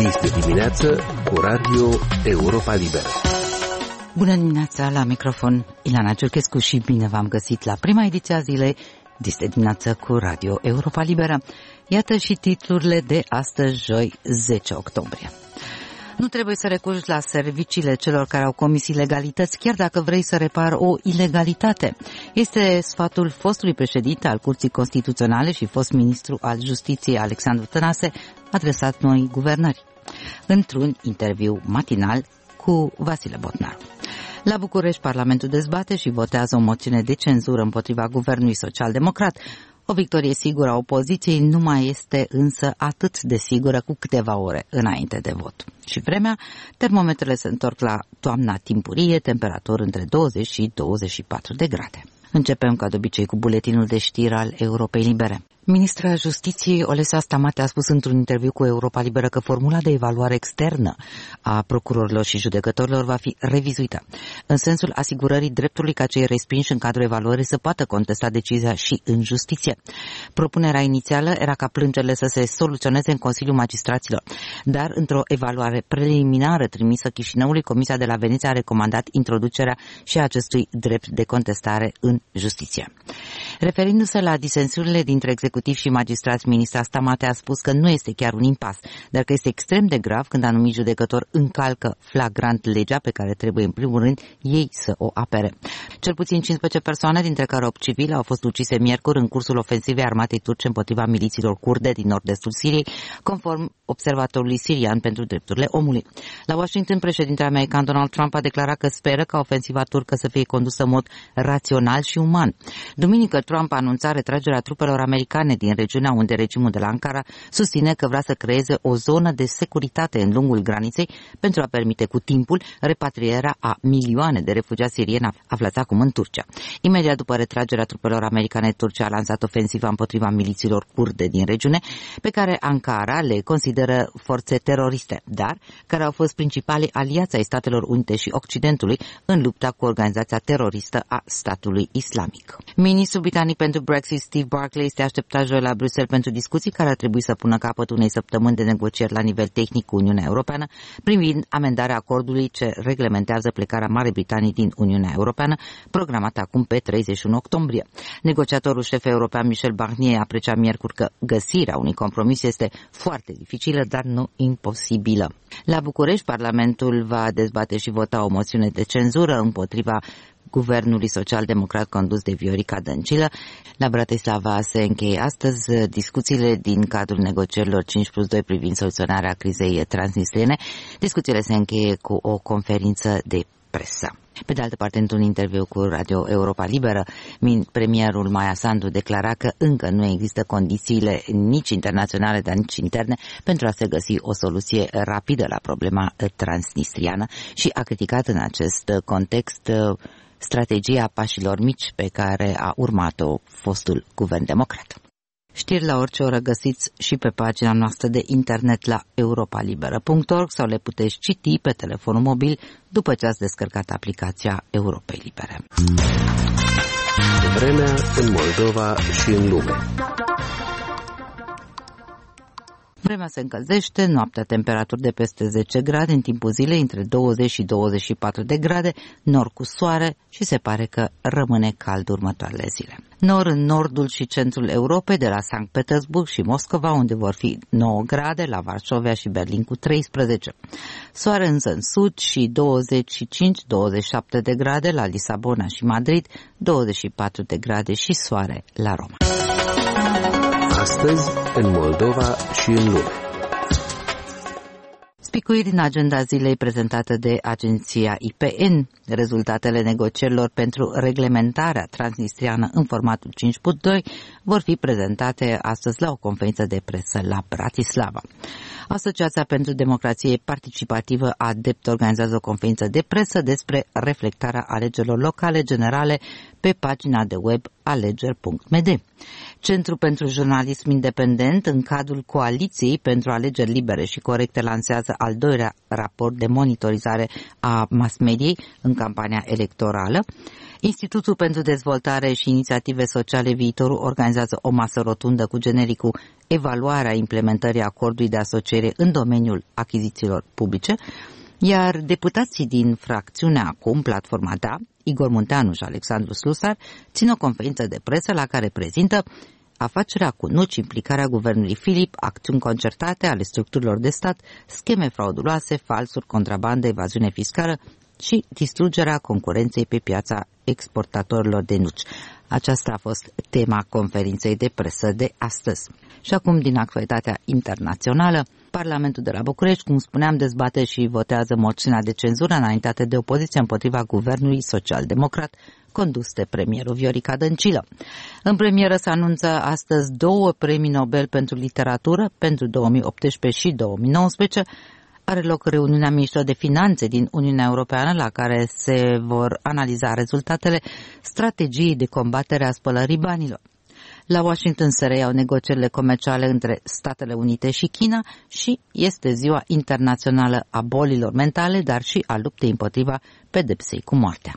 Este dimineață cu Radio Europa Liberă. Bună dimineața, la microfon Ilana Ciurchescu și bine v-am găsit la prima ediție a zilei Este dimineață cu Radio Europa Liberă. Iată și titlurile de astăzi, joi, 10 octombrie. Nu trebuie să recurgi la serviciile celor care au comis ilegalități, chiar dacă vrei să repari o ilegalitate. Este sfatul fostului președinte al Curții Constituționale și fost ministru al Justiției Alexandru Tănase, adresat noi guvernări, într-un interviu matinal cu Vasile Botnaru. La București, Parlamentul dezbate și votează o moțiune de cenzură împotriva guvernului social-democrat. O victorie sigură a opoziției nu mai este însă atât de sigură cu câteva ore înainte de vot. Și vremea, termometrele se întorc la toamna timpurie, temperaturi între 20 și 24 de grade. Începem ca de obicei cu buletinul de știri al Europei Libere. Ministra Justiției Olesa Stamate a spus într-un interviu cu Europa Liberă că formula de evaluare externă a procurorilor și judecătorilor va fi revizuită, în sensul asigurării dreptului ca cei respinși în cadrul evaluării să poată contesta decizia și în justiție. Propunerea inițială era ca plângerile să se soluționeze în Consiliul Magistraților, dar într-o evaluare preliminară trimisă Chișinăului, Comisia de la Veneția a recomandat introducerea și a acestui drept de contestare în justiție. Referindu-se la disensiunile dintre executiv și magistrați, ministra Stamate a spus că nu este chiar un impas, dar că este extrem de grav când anumit judecători încalcă flagrant legea pe care trebuie în primul rând ei să o apere. Cel puțin 15 persoane, dintre care 8 civile, au fost ucise miercuri în cursul ofensivei armatei turce împotriva milițiilor kurde din nord-estul Siriei, conform Observatorului Sirian pentru Drepturile Omului. La Washington, președintele american Donald Trump a declarat că speră ca ofensiva turcă să fie condusă în mod rațional și uman. Duminică, Trump a anunțat retragerea trupelor americane din regiunea unde regimul de la Ankara susține că vrea să creeze o zonă de securitate în lungul graniței pentru a permite cu timpul repatrierea a milioane de refugiați sirieni aflați acum în Turcia. Imediat după retragerea trupelor americane, Turcia a lansat ofensiva împotriva milițiilor kurde din regiune, pe care Ankara le consideră forțe teroriste, dar care au fost principalii aliați ai Statelor Unite și Occidentului în lupta cu organizația teroristă a statului islamic. Ministrul britanic pentru Brexit, Steve Barclay, este așteptat joi la Bruxelles pentru discuții care ar trebui să pună capăt unei săptămâni de negocieri la nivel tehnic cu Uniunea Europeană, privind amendarea acordului ce reglementează plecarea Marii Britanii din Uniunea Europeană, programată acum pe 31 octombrie. Negociatorul șef european Michel Barnier aprecia miercuri că găsirea unui compromis este foarte dificilă, dar nu imposibilă. La București, Parlamentul va dezbate și vota o moțiune de cenzură împotriva guvernului social-democrat condus de Viorica Dăncilă. La Bratislava se încheie astăzi discuțiile din cadrul negocierilor 5+2 privind soluționarea crizei transnistriene. Discuțiile se încheie cu o conferință de presă. Pe de altă parte, într-un interviu cu Radio Europa Liberă, premierul Maia Sandu declara că încă nu există condițiile nici internaționale, dar nici interne pentru a se găsi o soluție rapidă la problema transnistriană și a criticat în acest context strategia pașilor mici pe care a urmat-o fostul guvern democrat. Știri la orice oră găsiți și pe pagina noastră de internet la europalibera.org sau le puteți citi pe telefonul mobil după ce ați descărcat aplicația Europei Libere. Vremea în Moldova și în lume. Vremea se încălzește, noaptea temperaturi de peste 10 grade, în timpul zilei între 20 și 24 de grade, nord cu soare și se pare că rămâne cald următoarele zile. Nord în nordul și centrul Europei, de la Sankt Petersburg și Moscova, unde vor fi 9 grade, la Varșovia și Berlin cu 13. Soare însă în sud și 25-27 de grade la Lisabona și Madrid, 24 de grade și soare la Roma. Astăzi, în Moldova și în lume. Spicuiri din agenda zilei prezentată de agenția IPN. Rezultatele negocierilor pentru reglementarea transnistriană în formatul 5+2 vor fi prezentate astăzi la o conferință de presă la Bratislava. Asociația pentru Democrație Participativă ADEPT organizează o conferință de presă despre reflectarea alegerilor locale generale pe pagina de web alegeri.md. Centrul pentru Jurnalism Independent, în cadrul Coaliției pentru Alegeri Libere și Corecte, lansează al doilea raport de monitorizare a mass-mediei în campania electorală. Institutul pentru Dezvoltare și Inițiative Sociale Viitorul organizează o masă rotundă cu genericul evaluarea implementării acordului de asociere în domeniul achizițiilor publice, iar deputații din fracțiunea acum, Platforma Da, Igor Munteanu și Alexandru Slusar, țin o conferință de presă la care prezintă afacerea cu nuci, implicarea guvernului Filip, acțiuni concertate ale structurilor de stat, scheme frauduloase, falsuri, contrabandă, evaziune fiscală și distrugerea concurenței pe piața exportatorilor de nuci. Aceasta a fost tema conferinței de presă de astăzi. Și acum, din actualitatea internațională, Parlamentul de la București, cum spuneam, dezbate și votează moțiunea de cenzură înaintată de opoziție împotriva guvernului social-democrat condus de premierul Viorica Dăncilă. În premieră se anunță astăzi 2 premii Nobel pentru literatură pentru 2018 și 2019. Are loc reuniunea ministrilor de finanțe din Uniunea Europeană, la care se vor analiza rezultatele strategiei de combatere a spălării banilor. La Washington se reiau negocierile comerciale între Statele Unite și China și este ziua internațională a bolilor mentale, dar și a luptei împotriva pedepsei cu moartea.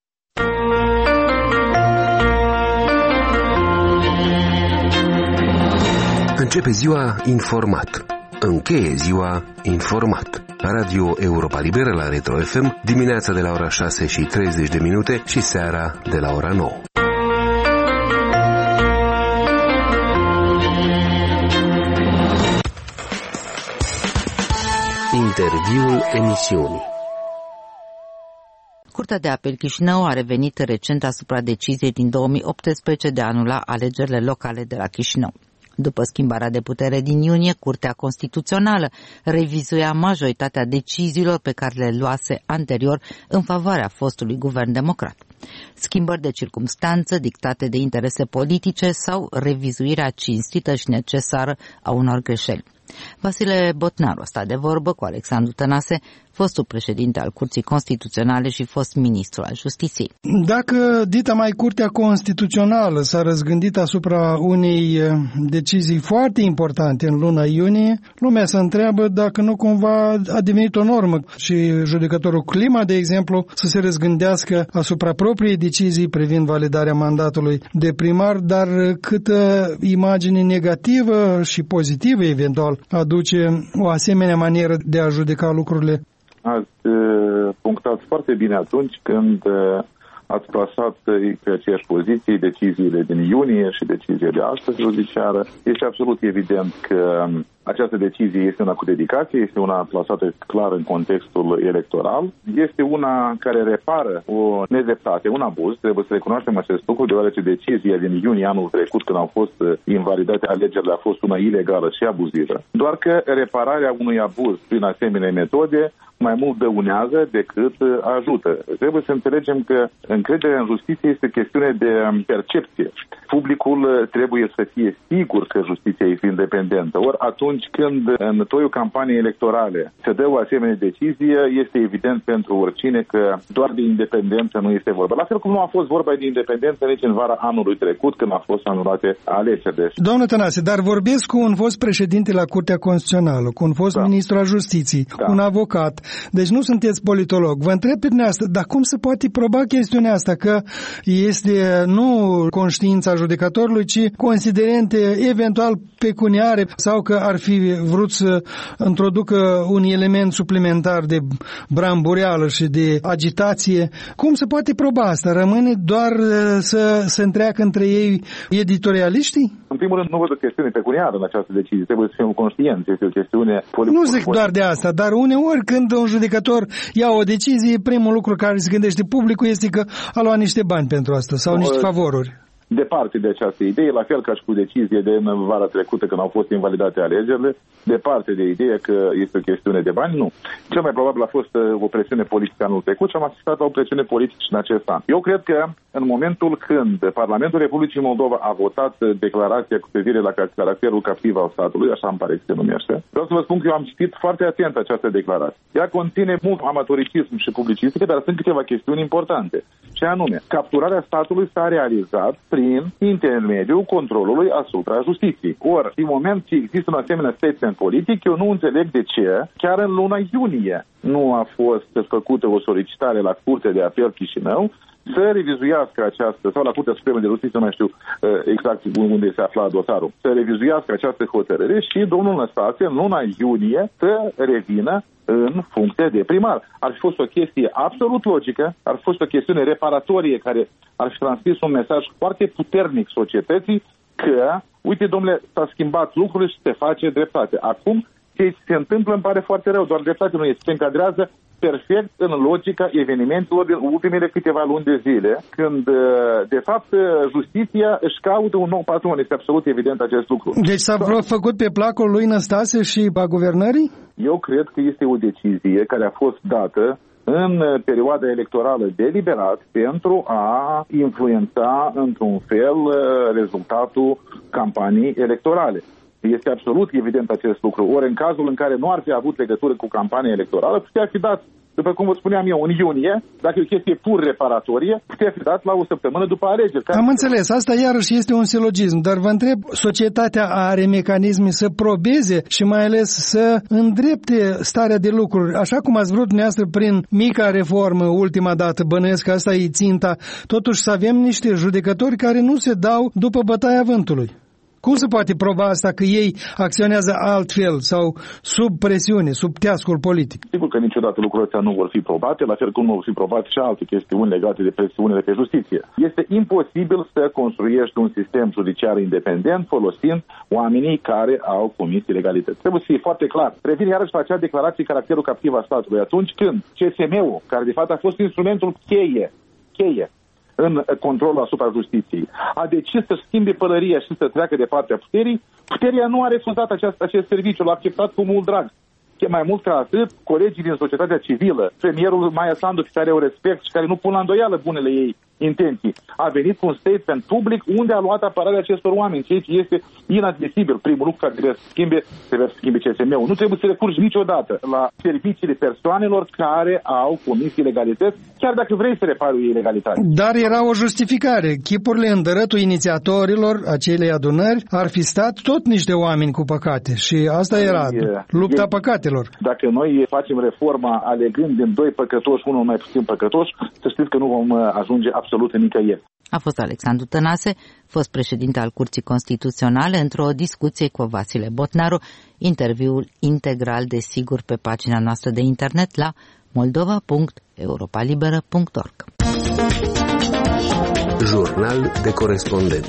Începe ziua informat. Încheie ziua informat. Radio Europa Liberă la Retro FM, dimineața de la ora 6:30 și seara de la ora 9. Interviul emisiunii. Curtea de apel Chișinău a revenit recent asupra deciziei din 2018 de a anula alegerile locale de la Chișinău. După schimbarea de putere din iunie, Curtea Constituțională revizuia majoritatea deciziilor pe care le luase anterior în favoarea fostului guvern democrat. Schimbări de circumstanță dictate de interese politice sau revizuirea cinstită și necesară a unor greșeli. Vasile Botnaru a stat de vorbă cu Alexandru Tănase, fostul președinte al Curții Constituționale și fost ministru al Justiției. Dacă dita mai Curtea Constituțională s-a răzgândit asupra unei decizii foarte importante în luna iunie, lumea se întreabă dacă nu cumva a devenit o normă și judecătorul Clima, de exemplu, să se răzgândească asupra propriei decizii privind validarea mandatului de primar, dar câtă imagine negativă și pozitivă eventual aduce o asemenea manieră de a judeca lucrurile. Ați punctat foarte bine atunci când ați plasat pe aceeași poziție deciziile din iunie și deciziile de astăzi judiciară. Este absolut evident că această decizie este una cu dedicație, este una plasată clar în contextul electoral, este una care repară o nedreptate, un abuz, trebuie să recunoaștem acest lucru, deoarece decizia din iunie anul trecut, când au fost invalidate alegerile, a fost una ilegală și abuzivă. Doar că repararea unui abuz prin asemenea metode mai mult dăunează decât ajută. Trebuie să înțelegem că încrederea în justiție este chestiune de percepție. Publicul trebuie să fie sigur că justiția este independentă. Ori atunci când în toiul campaniei electorale se dă o asemenea decizie, este evident pentru oricine că doar de independență nu este vorba. La fel cum nu a fost vorba de independență nici în vara anului trecut, când a fost anulate alegerile. Domnule Tănase, dar vorbesc cu un fost președinte la Curtea Constituțională, cu un fost ministru al Justiției, un avocat. Deci nu sunteți politolog. Vă întreb pe dumneavoastră, dar cum se poate proba chestiunea asta? Că este nu conștiința judecătorului, ci considerente eventual pecuniare sau că ar fi vrut să introducă un element suplimentar de brambureală și de agitație. Cum se poate proba asta? Rămâne doar să se întreacă între ei editorialiștii? În primul rând, nu văd o chestiune pecuniară în această decizie. Trebuie să fim conștienți. Este o chestiune politică. Nu zic doar de asta, dar uneori când un judecător ia o decizie, primul lucru care se gândește publicul este că a luat niște bani pentru asta sau niște favoruri. Departe de această idee, la fel ca și cu decizie de vara trecută când au fost invalidate alegerile, departe de ideea că este o chestiune de bani, nu. Cel mai probabil a fost o presiune politică anul trecut și am asistat la o presiune politică și în acest an. Eu cred că în momentul când Parlamentul Republicii Moldova a votat declarația cu privire la caracterul captiv al statului, așa îmi pare că se numește, vreau să vă spun că eu am citit foarte atent această declarație. Ea conține mult amatoricism și publicistică, dar sunt câteva chestiuni importante. Și anume, capturarea statului s-a realizat prin prin intermediul controlului asupra justiției. Ori, din moment ce există un asemenea statement politic, eu nu înțeleg de ce, chiar în luna iunie, nu a fost făcută o solicitare la Curtea de Apel Chișinău să revizuiască această, sau la Curtea Supremă de Justiție, nu mai știu exact unde se afla dosarul, să revizuiască această hotărâre și domnul Năstase în luna iunie să revină în funcție de primar. Ar fi fost o chestie absolut logică, ar fi fost o chestiune reparatorie care ar fi transmis un mesaj foarte puternic societății că, uite, domnule, s-a schimbat lucrurile și se face dreptate. Acum, ce se întâmplă îmi pare foarte rău, doar dreptate nu este, se încadrează perfect în logica evenimentelor din ultimele câteva luni de zile, când, de fapt, justiția își caută un nou patron. Este absolut evident acest lucru. Deci s-a făcut pe placul lui Năstase și a guvernării? Eu cred că este o decizie care a fost dată în perioada electorală deliberat pentru a influența într-un fel rezultatul campaniei electorale. Este absolut evident acest lucru. Ori în cazul în care nu ar fi avut legătură cu campania electorală, putea fi dat, după cum vă spuneam eu, în iunie, dacă e o chestie pur reparatorie, putea fi dat la o săptămână după alegeri. Am înțeles, asta iarăși este un silogism, dar vă întreb, societatea are mecanisme să probeze și mai ales să îndrepte starea de lucruri, așa cum ați vrut dumneavoastră prin mica reformă ultima dată, bănuiesc că asta e ținta, totuși să avem niște judecători care nu se dau după bătaia vântului. Cum se poate proba asta că ei acționează altfel sau sub presiune, sub teascul politic? Sigur că niciodată lucrurile astea nu vor fi probate, la fel cum nu vor fi probate și alte chestiuni legate de presiunile pe justiție. Este imposibil să construiești un sistem judiciar independent folosind oamenii care au comis ilegalități. Trebuie să fie foarte clar. Revin iarăși la acea declarație caracterul captiv a statului. Atunci când CSM-ul, care de fapt a fost instrumentul cheie în controlul asupra justiției, a decis să schimbe pălăria și să treacă de partea puterii, puterea nu a refuzat acest serviciu, l-a acceptat cu mult drag. Mai mult ca atât, colegii din societatea civilă, premierul Maia Sandu, care au respect și care nu pun la îndoială bunele ei intenții, a venit cu un statement public unde a luat apărarea acestor oameni, ceea ce este inadmisibil. Primul lucru care trebuie să schimbe CSM-ul. Nu trebuie să recurgi niciodată la serviciile persoanelor care au comis ilegalități, chiar dacă vrei să repari o ilegalitate. Dar era o justificare. Chipurile în dărătul inițiatorilor acelei adunări ar fi stat tot niște oameni cu păcate și asta era lupta păcatelor. Dacă noi facem reforma alegând din doi păcătoși, unul mai puțin păcătoși, să știți că nu vom ajunge absolut nicăieri. A fost Alexandru Tănase, fost președinte al Curții Constituționale, într-o discuție cu Vasile Botnaru, interviul integral, desigur, pe pagina noastră de internet la moldova.europalibera.org. Jurnal de corespondent.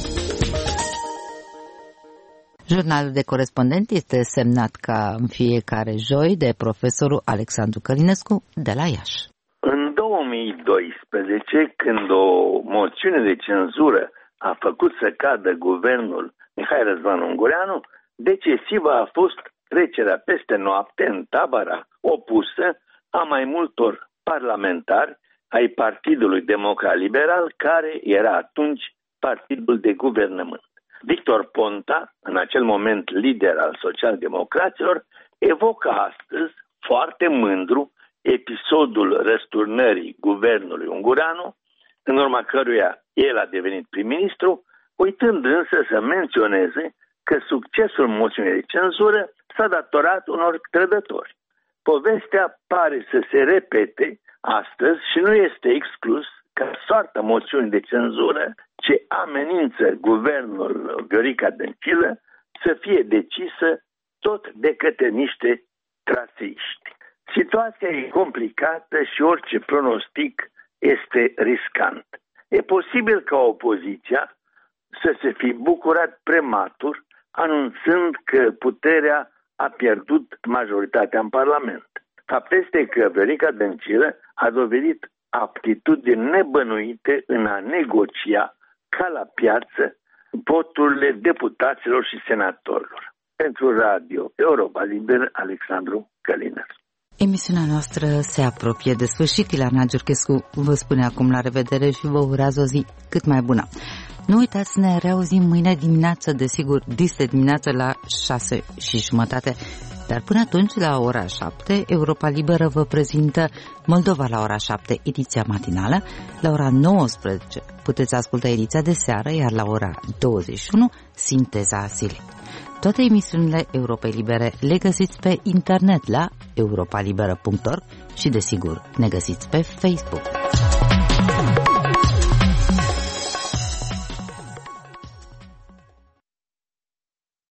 Jurnalul de corespondent este semnat ca în fiecare joi de profesorul Alexandru Călinescu de la Iași. În 2012, când o moțiune de cenzură a făcut să cadă guvernul Mihai Răzvan Ungureanu, decisivă a fost trecerea peste noapte în tabăra opusă a mai multor parlamentari ai Partidului Democrat Liberal, care era atunci partidul de guvernământ. Victor Ponta, în acel moment lider al social-democraților, evocă astăzi, foarte mândru, episodul răsturnării guvernului Ungureanu, în urma căruia el a devenit prim-ministru, uitând însă să menționeze că succesul moțiunii de cenzură s-a datorat unor trădători. Povestea pare să se repete astăzi și nu este exclus ca soarta moțiunii de cenzură ce amenință guvernul Viorica Dăncilă să fie decisă tot de către niște traseiști. Situația e complicată și orice pronostic este riscant. E posibil ca opoziția să se fi bucurat prematur, anunțând că puterea a pierdut majoritatea în Parlament. Fapt este că Viorica Dăncilă a dovedit aptitudini nebănuite în a negocia ca la piață voturile deputaților și senatorilor. Pentru Radio Europa Liberă, Alexandru Călinescu. Emisiunea noastră se apropie de sfârșit. Ileana Giurchescu vă spune acum la revedere și vă urează o zi cât mai bună. Nu uitați să ne reauzim mâine dimineață, desigur, dis de dimineață la 6:30. Dar până atunci, la ora 7, Europa Liberă vă prezintă Moldova la ora 7, ediția matinală. La ora 19 puteți asculta ediția de seară, iar la ora 21, sinteza zilei. Toate emisiunile Europei Libere le găsiți pe internet la europalibera.org și, desigur, ne găsiți pe Facebook.